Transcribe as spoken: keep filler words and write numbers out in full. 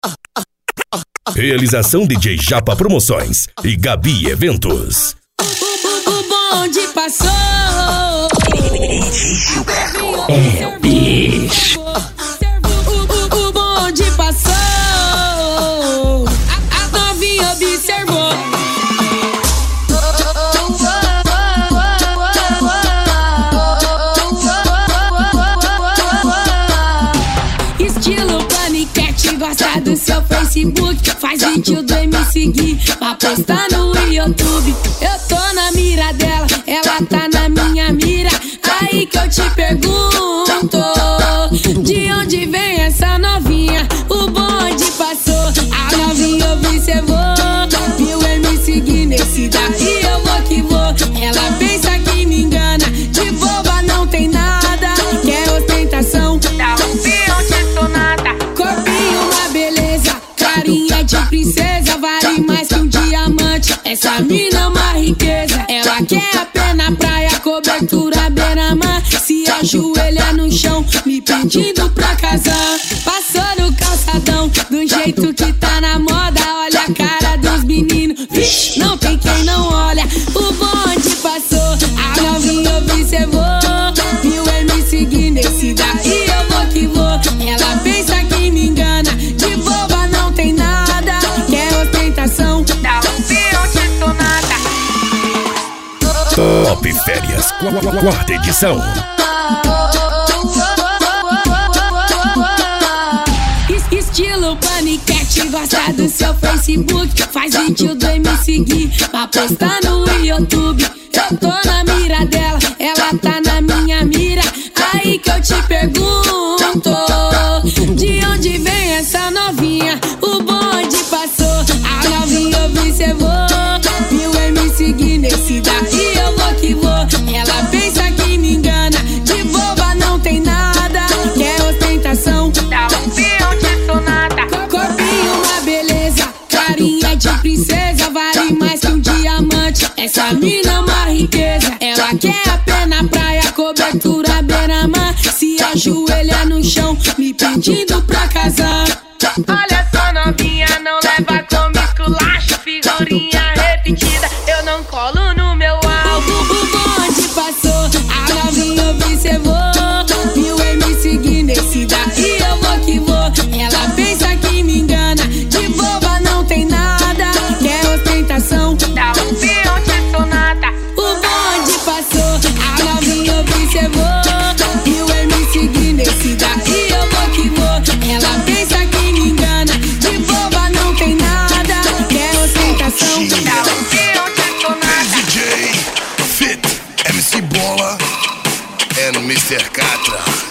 Realização D J Japa Promoções e Gabi Eventos. O bonde passou. É o bicho. O, o, o bonde passou. A, a novinha observou. Estilo paniquete, gosta do seu Facebook. Faz vídeo do me seguir pra postar no YouTube. Eu tô na mira dela, ela tá na minha mira. Aí que eu te pergunto, de onde vem essa novinha? O bonde passou, a novinha observou. Viu eu me seguir nesse daí, eu vou que vou. Ela pensa que me engana, de boba não tem nada. Quer ostentação, dá um peão de sonata. Corpinho, uma beleza, carinha de princesa. Vale mais que um diamante, essa mina é uma riqueza. Ela quer a pé na praia, cobertura beira-mar. Se ajoelha no chão, me pedindo pra casar. Passou no calçadão, do jeito que tá na moda. Olha a cara dos meninos, vixe, não tem quem não olha. O bonde passou, a novinha observou. Viu eu me seguir nesse daí, eu vou que vou. Ela pensa que me engana, de boba não tem nada. Quer ostentação, dá um peão de sonata. Top Férias, quarta edição. Estilo paniquete, gosta do seu Facebook. Faz vídeo do me seguir pra postar no YouTube. Eu tô na mira dela, ela tá na minha mira. Aí que eu te pergunto, de onde vem essa novinha? O bonde passou, a novinha observou. Viu eu me seguir nesse daí, eu vou que vou. Ela pensa que me engana, de boba não tem nada. Quer ostentação, dá um peão de sonata. Corpinho, uma beleza, carinha de princesa. Vale mais que um diamante, essa mina é uma riqueza. Ela quer a pé na praia, cobertura beira-mar. Se ajoelha no chão, me pedindo pra casar. Olha só novinha, não leva como esculacho. Figurinha repetida, eu não colo no meu álbum. O bonde passou, a novinha observou. Viu eu me seguir nesse daí, eu vou que vou. Ela pensa que me engana, de boba não tem nada. Quer ostentação, dá um peão de sonata. O bonde passou, a novinha observou. Viu eu me seguir nesse daí, eu vou que vou. Ela pensa que me engana, de boba não tem nada. Quer ostentação, dá um peão de sonata. D J Fit, M C Bola and mister Catra.